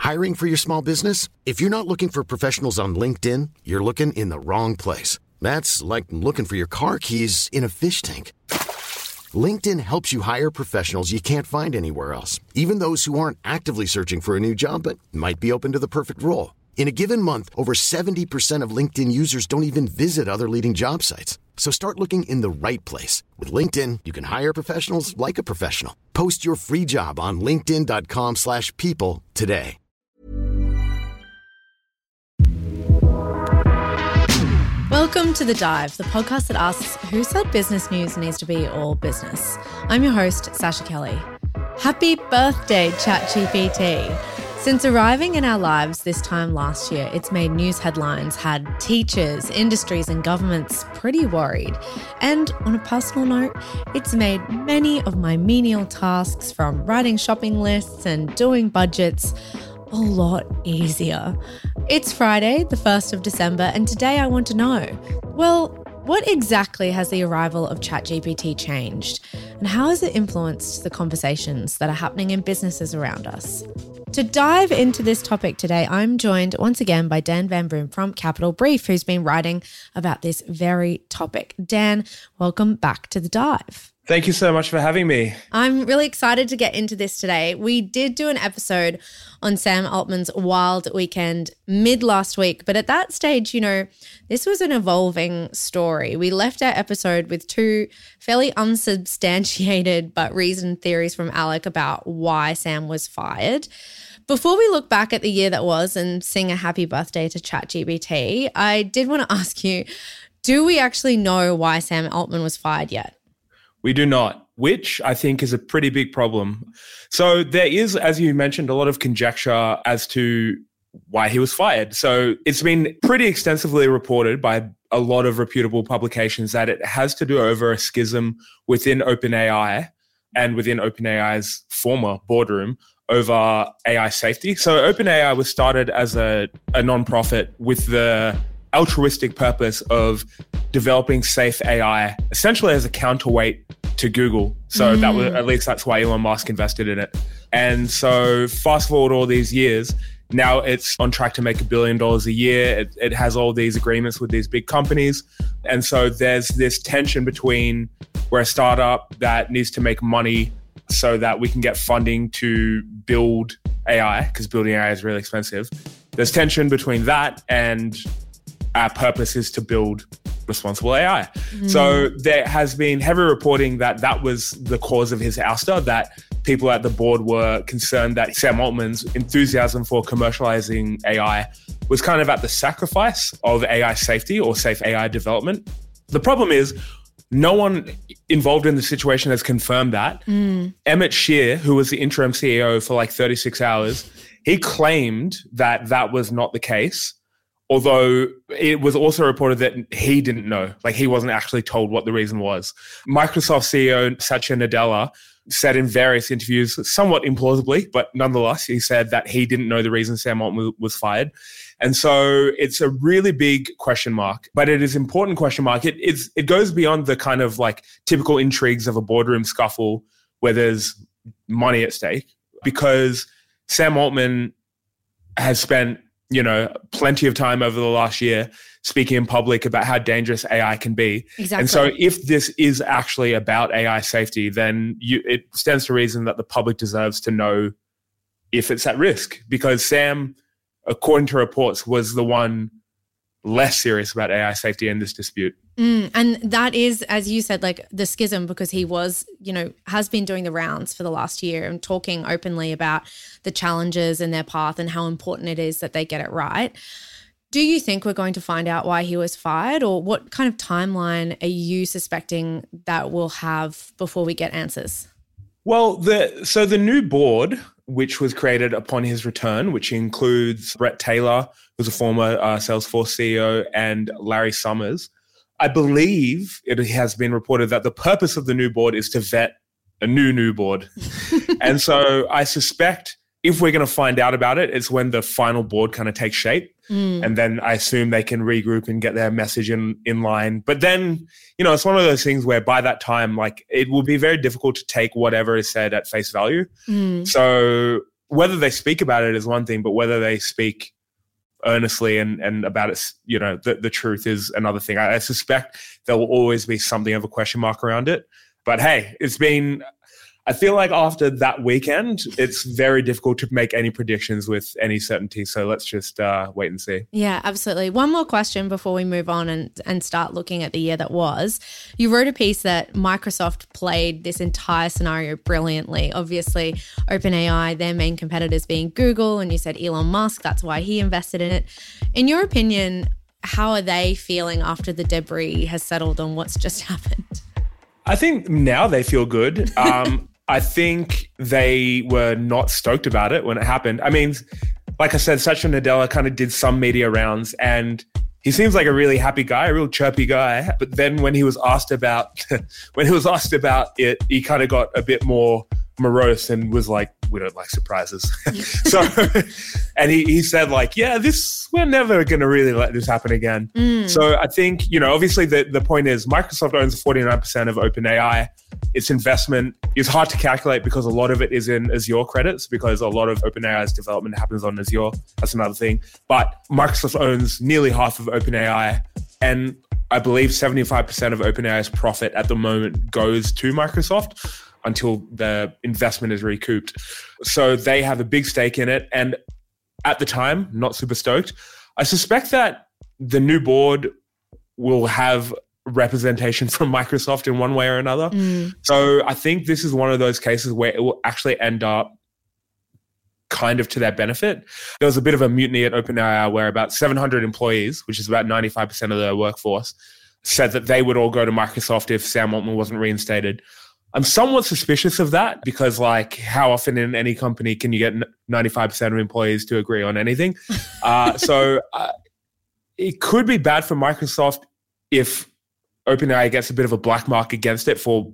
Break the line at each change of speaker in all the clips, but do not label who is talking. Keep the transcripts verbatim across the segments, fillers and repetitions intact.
Hiring for your small business? If you're not looking for professionals on LinkedIn, you're looking in the wrong place. That's like looking for your car keys in a fish tank. LinkedIn helps you hire professionals you can't find anywhere else, even those who aren't actively searching for a new job but might be open to the perfect role. In a given month, over seventy percent of LinkedIn users don't even visit other leading job sites. So start looking in the right place. With LinkedIn, you can hire professionals like a professional. Post your free job on linkedin.com slash people today.
Welcome to The Dive, the podcast that asks who said business news needs to be all business. I'm your host, Sasha Kelly. Happy birthday, ChatGPT. Since arriving in our lives this time last year, it's made news headlines, had teachers, industries and governments pretty worried. And on a personal note, it's made many of my menial tasks, from writing shopping lists and doing budgets, a lot easier. It's Friday, the first of December, and today I want to know, well, what exactly has the arrival of ChatGPT changed? And how has it influenced the conversations that are happening in businesses around us? To dive into this topic today, I'm joined once again by Dan Van Broom from Capital Brief, who's been writing about this very topic. Dan, welcome back to The Dive.
Thank you so much for having me.
I'm really excited to get into this today. We did do an episode on Sam Altman's Wild Weekend mid last week, but at that stage, you know, this was an evolving story. We left our episode with two fairly unsubstantiated but reasoned theories from Alec about why Sam was fired. Before we look back at the year that was and sing a happy birthday to ChatGPT, I did want to ask you, do we actually know why Sam Altman was fired yet?
We do not, which I think is a pretty big problem. So there is, as you mentioned, a lot of conjecture as to why he was fired. So it's been pretty extensively reported by a lot of reputable publications that it has to do over a schism within OpenAI and within OpenAI's former boardroom over A I safety. So OpenAI was started as a, a nonprofit with the altruistic purpose of developing safe A I, essentially as a counterweight to Google. So mm. that was, at least that's why Elon Musk invested in it. And so fast forward all these years, now it's on track to make a billion dollars a year. It, it has all these agreements with these big companies. And so there's this tension between we're a startup that needs to make money so that we can get funding to build A I, because building A I is really expensive. There's tension between that and our purpose is to build responsible A I. Mm. So there has been heavy reporting that that was the cause of his ouster, that people at the board were concerned that Sam Altman's enthusiasm for commercializing A I was kind of at the sacrifice of A I safety or safe A I development. The problem is no one involved in the situation has confirmed that. Mm. Emmett Shear, who was the interim C E O for like thirty-six hours, he claimed that that was not the case. Although it was also reported that he didn't know, like he wasn't actually told what the reason was. Microsoft C E O Satya Nadella said in various interviews, somewhat implausibly, but nonetheless, he said that he didn't know the reason Sam Altman was fired. And so it's a really big question mark, but it is an important question mark. It, it's, it goes beyond the kind of like typical intrigues of a boardroom scuffle where there's money at stake, because Sam Altman has spent you know, plenty of time over the last year speaking in public about how dangerous A I can be.
Exactly.
And so if this is actually about A I safety, then you, it stands to reason that the public deserves to know if it's at risk, because Sam, according to reports, was the one less serious about A I safety in this dispute.
Mm, and that is, as you said, like the schism, because he was, you know, has been doing the rounds for the last year and talking openly about the challenges in their path and how important it is that they get it right. Do you think we're going to find out why he was fired, or what kind of timeline are you suspecting that we'll have before we get answers?
Well, the so the new board, which was created upon his return, which includes Brett Taylor, who's a former uh, Salesforce C E O, and Larry Summers. I believe it has been reported that the purpose of the new board is to vet a new, new board. And so I suspect if we're going to find out about it, it's when the final board kind of takes shape. Mm. And then I assume they can regroup and get their message in, in line. But then, you know, it's one of those things where by that time, like, it will be very difficult to take whatever is said at face value. Mm. So whether they speak about it is one thing, but whether they speak earnestly and, and about it, you know, the, the truth is another thing. I, I suspect there will always be something of a question mark around it. But hey, it's been, I feel like after that weekend, it's very difficult to make any predictions with any certainty. So let's just uh, wait and see.
Yeah, absolutely. One more question before we move on and, and start looking at the year that was. You wrote a piece that Microsoft played this entire scenario brilliantly. Obviously, OpenAI, their main competitors being Google, and you said Elon Musk, that's why he invested in it. In your opinion, how are they feeling after the debris has settled on what's just happened?
I think now they feel good. Um, I think they were not stoked about it when it happened. I mean, like I said, Satya Nadella kind of did some media rounds and he seems like a really happy guy, a real chirpy guy. But then when he was asked about, when he was asked about it, he kind of got a bit more morose and was like, we don't like surprises. So, and he, he said like, yeah, this, we're never going to really let this happen again. Mm. So I think, you know, obviously the, the point is Microsoft owns forty-nine percent of OpenAI. Its investment is hard to calculate because a lot of it is in Azure credits because a lot of OpenAI's development happens on Azure. That's another thing. But Microsoft owns nearly half of OpenAI, and I believe seventy-five percent of OpenAI's profit at the moment goes to Microsoft until the investment is recouped. So they have a big stake in it. And at the time, not super stoked. I suspect that the new board will have representation from Microsoft in one way or another. Mm. So I think this is one of those cases where it will actually end up kind of to their benefit. There was a bit of a mutiny at OpenAI where about seven hundred employees, which is about ninety-five percent of their workforce, said that they would all go to Microsoft if Sam Altman wasn't reinstated. I'm somewhat suspicious of that because, like, how often in any company can you get ninety-five percent of employees to agree on anything? Uh, so uh, it could be bad for Microsoft if OpenAI gets a bit of a black mark against it for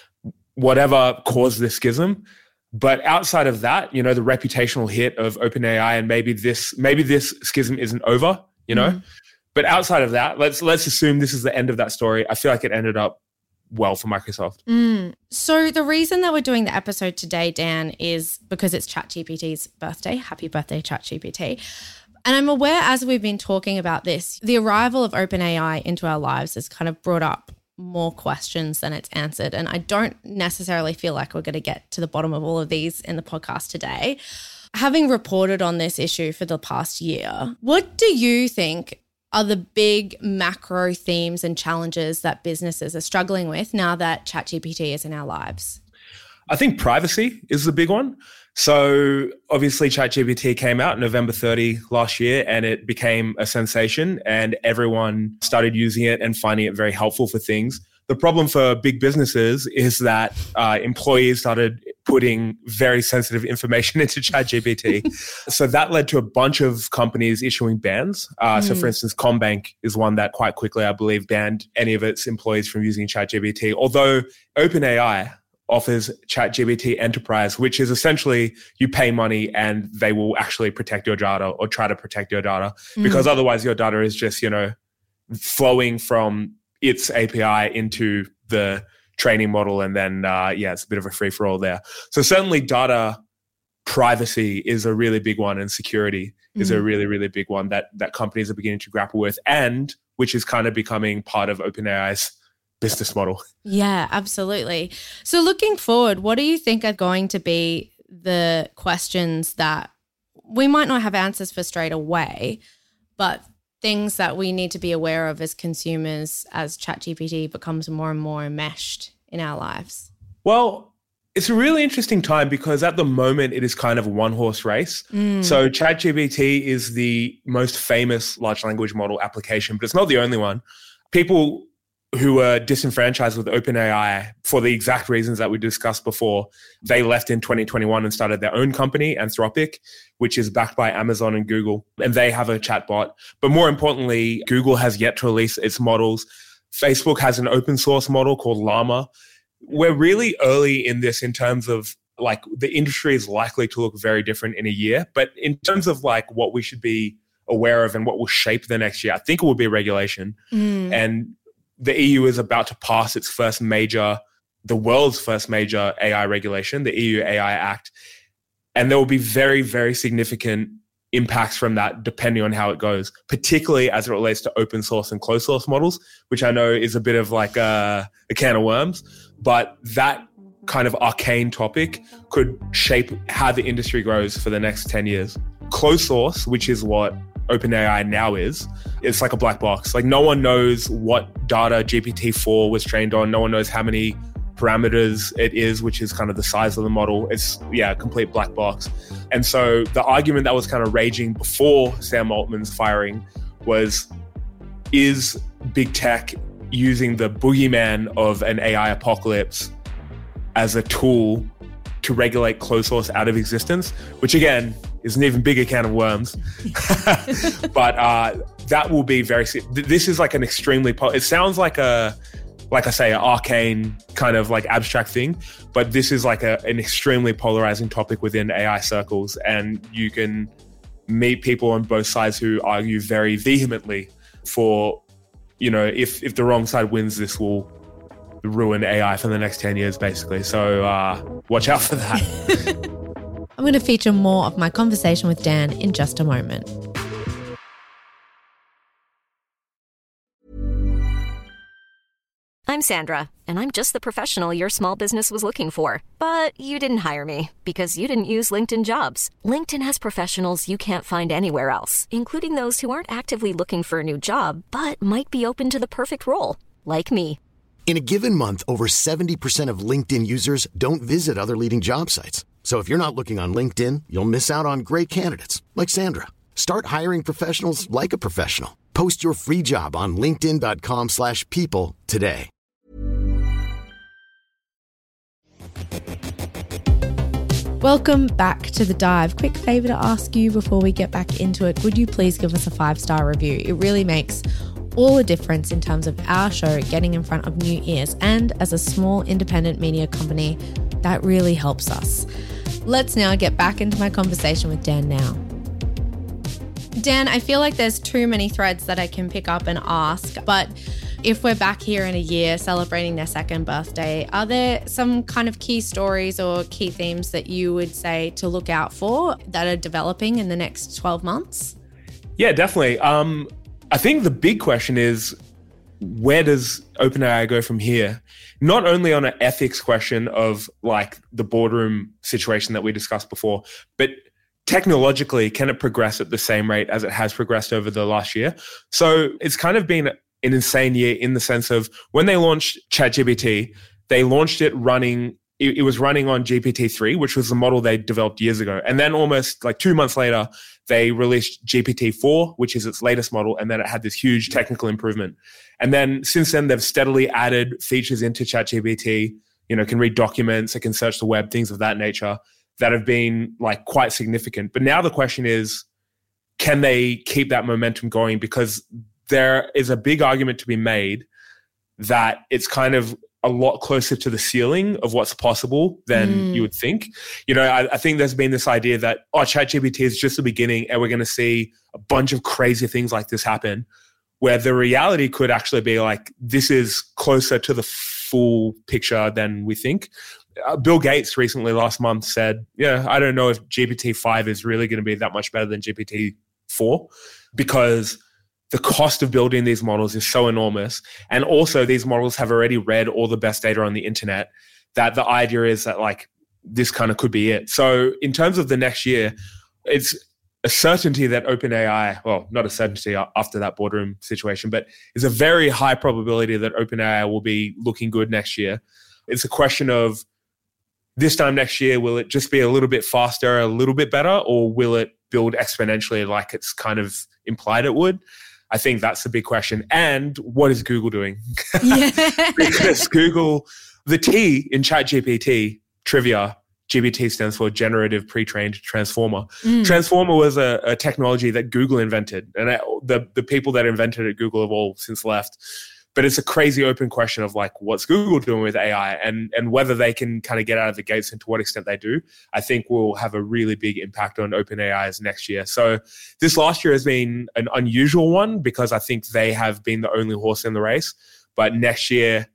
whatever caused this schism. But outside of that, you know, the reputational hit of OpenAI and maybe this maybe this schism isn't over, you know. Mm. But outside of that, let's let's assume this is the end of that story. I feel like it ended up well for Microsoft.
Mm. So the reason that we're doing the episode today, Dan, is because it's ChatGPT's birthday. Happy birthday, ChatGPT. And I'm aware as we've been talking about this, the arrival of OpenAI into our lives has kind of brought up more questions than it's answered. And I don't necessarily feel like we're going to get to the bottom of all of these in the podcast today. Having reported on this issue for the past year, what do you think are the big macro themes and challenges that businesses are struggling with now that ChatGPT is in our lives?
I think privacy is the big one. So obviously ChatGPT came out November thirtieth last year and it became a sensation and everyone started using it and finding it very helpful for things. The problem for big businesses is that uh, employees started putting very sensitive information into ChatGPT. So that led to a bunch of companies issuing bans. Uh, mm. So for instance, Combank is one that quite quickly, I believe, banned any of its employees from using ChatGPT. Although OpenAI offers ChatGPT Enterprise, which is essentially you pay money and they will actually protect your data or try to protect your data mm. because otherwise your data is just, you know, flowing from its A P I into the training model. And then, uh, yeah, it's a bit of a free-for-all there. So certainly data privacy is a really big one and security mm. is a really, really big one that that companies are beginning to grapple with and which is kind of becoming part of OpenAI's business model.
Yeah, absolutely. So looking forward, what do you think are going to be the questions that we might not have answers for straight away, but things that we need to be aware of as consumers as ChatGPT becomes more and more enmeshed in our lives?
Well, it's a really interesting time because at the moment it is kind of a one-horse race. Mm. So ChatGPT is the most famous large language model application, but it's not the only one. People who were disenfranchised with OpenAI for the exact reasons that we discussed before, they left in twenty twenty-one and started their own company, Anthropic, which is backed by Amazon and Google, and they have a chatbot. But more importantly, Google has yet to release its models. Facebook has an open source model called Llama. We're really early in this in terms of like the industry is likely to look very different in a year. But in terms of like what we should be aware of and what will shape the next year, I think it will be regulation. Mm. And the E U is about to pass its first major, the world's first major A I regulation, the E U A I Act. And there will be very, very significant impacts from that depending on how it goes, particularly as it relates to open source and closed source models, which I know is a bit of like a, a can of worms, but that kind of arcane topic could shape how the industry grows for the next ten years. Closed source, which is what OpenAI now is, it's like a black box. Like no one knows what data G P T four was trained on. No one knows how many parameters it is, which is kind of the size of the model. It's, yeah, a complete black box. And so the argument that was kind of raging before Sam Altman's firing was, is big tech using the boogeyman of an A I apocalypse as a tool to regulate closed source out of existence, which again is an even bigger can of worms. But uh, that will be very, this is like an extremely, it sounds like a, like I say, an arcane kind of like abstract thing, but this is like a, an extremely polarizing topic within A I circles. And you can meet people on both sides who argue very vehemently for, you know, if, if the wrong side wins, this will ruin A I for the next ten years, basically. So uh, watch out for that.
I'm going to feature more of my conversation with Dan in just a moment.
I'm Sandra, and I'm just the professional your small business was looking for. But you didn't hire me because you didn't use LinkedIn Jobs. LinkedIn has professionals you can't find anywhere else, including those who aren't actively looking for a new job, but might be open to the perfect role, like me.
In a given month, over seventy percent of LinkedIn users don't visit other leading job sites. So if you're not looking on LinkedIn, you'll miss out on great candidates like Sandra. Start hiring professionals like a professional. Post your free job on linkedin dot com slash people today.
Welcome back to The Dive. Quick favour to ask you before we get back into it. Would you please give us a five-star review? It really makes all the difference in terms of our show getting in front of new ears. And as a small independent media company, that really helps us. Let's now get back into my conversation with Dan now. Dan, I feel like there's too many threads that I can pick up and ask, but if we're back here in a year celebrating their second birthday, are there some kind of key stories or key themes that you would say to look out for that are developing in the next twelve months?
Yeah, definitely. Um, I think the big question is, where does OpenAI go from here? Not only on an ethics question of like the boardroom situation that we discussed before, but technologically, can it progress at the same rate as it has progressed over the last year? So it's kind of been an insane year in the sense of when they launched ChatGPT, they launched it running, it, it was running on G P T three, which was the model they developed years ago. And then almost like two months later, they released G P T four, which is its latest model. And then it had this huge technical improvement. And then since then, they've steadily added features into ChatGPT, you know, can read documents, it can search the web, things of that nature that have been like quite significant. But now the question is, can they keep that momentum going? Because there is a big argument to be made that it's kind of a lot closer to the ceiling of what's possible than mm. you would think. You know, I, I think there's been this idea that, oh, ChatGPT is just the beginning and we're going to see a bunch of crazy things like this happen, where the reality could actually be like, this is closer to the full picture than we think. Uh, Bill Gates recently last month said, yeah, I don't know if G P T five is really going to be that much better than G P T four because the cost of building these models is so enormous. And also these models have already read all the best data on the internet that the idea is that like this kind of could be it. So in terms of the next year, it's a certainty that OpenAI, well, not a certainty after that boardroom situation, but it's a very high probability that OpenAI will be looking good next year. It's a question of this time next year, will it just be a little bit faster, a little bit better, or will it build exponentially like it's kind of implied it would? I think that's the big question. And what is Google doing? Yeah. Because Google, the T in ChatGPT, trivia, G P T stands for Generative Pre-trained Transformer. Mm. Transformer was a, a technology that Google invented. And I, the, the people that invented it, Google have all since left. But it's a crazy open question of like, what's Google doing with A I and, and whether they can kind of get out of the gates and to what extent they do, I think will have a really big impact on OpenAI's next year. So this last year has been an unusual one because I think they have been the only horse in the race. But next year,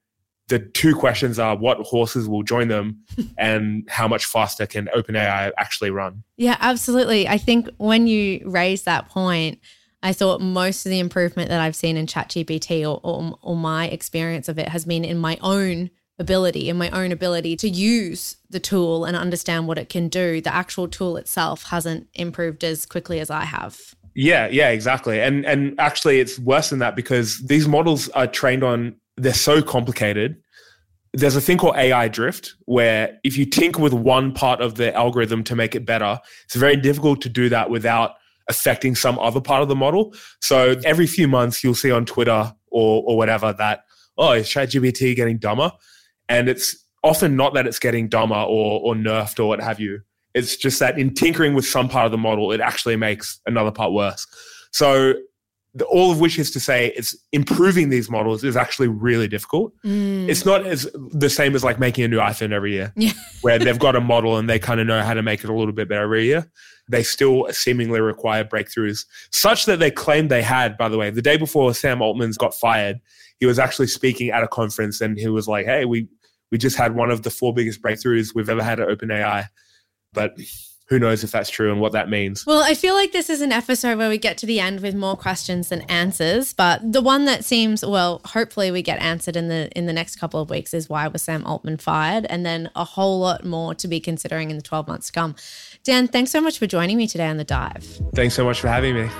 the two questions are what horses will join them and how much faster can OpenAI actually run.
Yeah, absolutely. I think when you raised that point, I thought most of the improvement that I've seen in ChatGPT or, or, or my experience of it has been in my own ability, in my own ability to use the tool and understand what it can do. The actual tool itself hasn't improved as quickly as I have.
Yeah, yeah, exactly. And and actually it's worse than that because these models are trained on, they're so complicated. There's a thing called A I drift where if you tinker with one part of the algorithm to make it better, it's very difficult to do that without affecting some other part of the model. So every few months you'll see on Twitter or or whatever that, oh, is ChatGPT getting dumber? And it's often not that it's getting dumber or or nerfed or what have you. It's just that in tinkering with some part of the model, it actually makes another part worse. So the, all of which is to say it's improving these models is actually really difficult. Mm. It's not as the same as like making a new iPhone every year
yeah.
where they've got a model and they kind of know how to make it a little bit better every year. They still seemingly require breakthroughs, such that they claimed they had, by the way. The day before Sam Altman's got fired, he was actually speaking at a conference and he was like, hey, we we just had one of the four biggest breakthroughs we've ever had at OpenAI. But who knows if that's true and what that means.
Well, I feel like this is an episode where we get to the end with more questions than answers. But the one that seems, well, hopefully we get answered in the in the next couple of weeks is why was Sam Altman fired? And then a whole lot more to be considering in the twelve months to come. Dan, thanks so much for joining me today on The Dive.
Thanks so much for having me.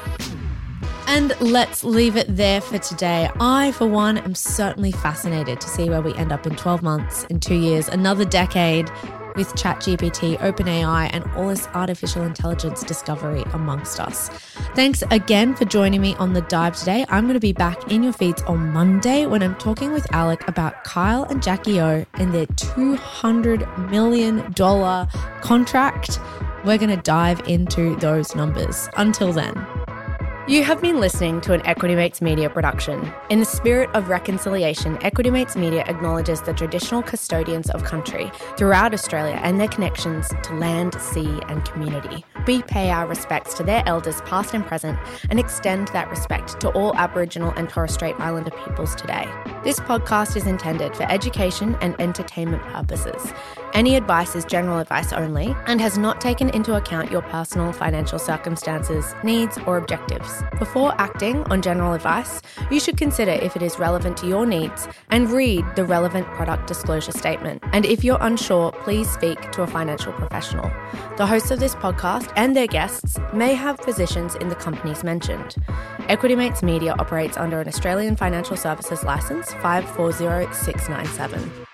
And let's leave it there for today. I, for one, am certainly fascinated to see where we end up in twelve months, in two years, another decade, with ChatGPT, OpenAI, and all this artificial intelligence discovery amongst us. Thanks again for joining me on The Dive today. I'm going to be back in your feeds on Monday when I'm talking with Alec about Kyle and Jackie O and their two hundred million dollars contract. We're going to dive into those numbers. Until then. You have been listening to an Equity Mates Media production. In the spirit of reconciliation, Equity Mates Media acknowledges the traditional custodians of country throughout Australia and their connections to land, sea and community. We pay our respects to their elders past and present and extend that respect to all Aboriginal and Torres Strait Islander peoples today. This podcast is intended for education and entertainment purposes. Any advice is general advice only and has not taken into account your personal financial circumstances, needs or objectives. Before acting on general advice, you should consider if it is relevant to your needs and read the relevant product disclosure statement. And if you're unsure, please speak to a financial professional. The hosts of this podcast and their guests may have positions in the companies mentioned. Equity Mates Media operates under an Australian Financial Services Licence five four zero six nine seven.